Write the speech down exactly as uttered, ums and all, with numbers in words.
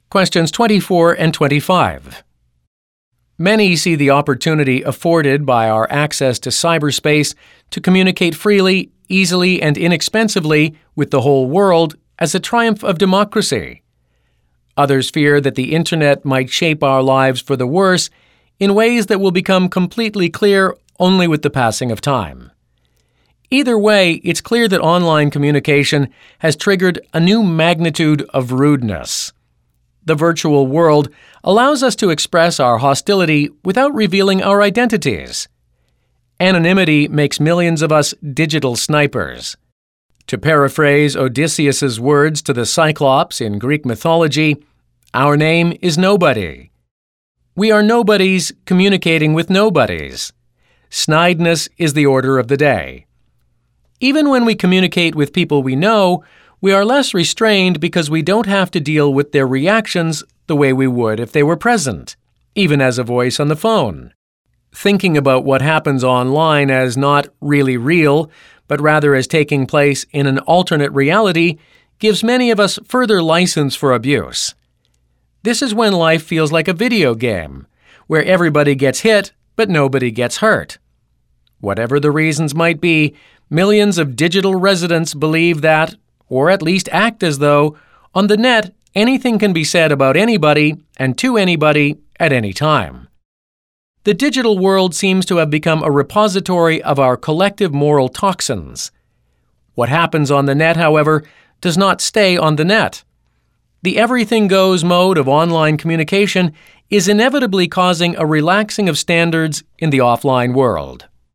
Questions twenty-four and twenty-five. Many see the opportunity afforded by our access to cyberspace to communicate freely, easily, and inexpensively with the whole world as a triumph of democracy. Others fear that the Internet might shape our lives for the worse in ways that will become completely clear only with the passing of time. Either way, it's clear that online communication has triggered a new magnitude of rudeness. The virtual world allows us to express our hostility without revealing our identities. Anonymity makes millions of us digital snipers. To paraphrase Odysseus's words to the Cyclops in Greek mythology, our name is nobody. We are nobodies communicating with nobodies. Snideness is the order of the day. Even when we communicate with people we know, we are less restrained because we don't have to deal with their reactions the way we would if they were present, even as a voice on the phone. Thinking about what happens online as not really real, but rather as taking place in an alternate reality, gives many of us further license for abuse. This is when life feels like a video game, where everybody gets hit, but nobody gets hurt. Whatever the reasons might be, millions of digital residents believe that, or at least act as though, on the net, anything can be said about anybody and to anybody at any time. The digital world seems to have become a repository of our collective moral toxins. What happens on the net, however, does not stay on the net. The everything goes mode of online communication is inevitably causing a relaxing of standards in the offline world.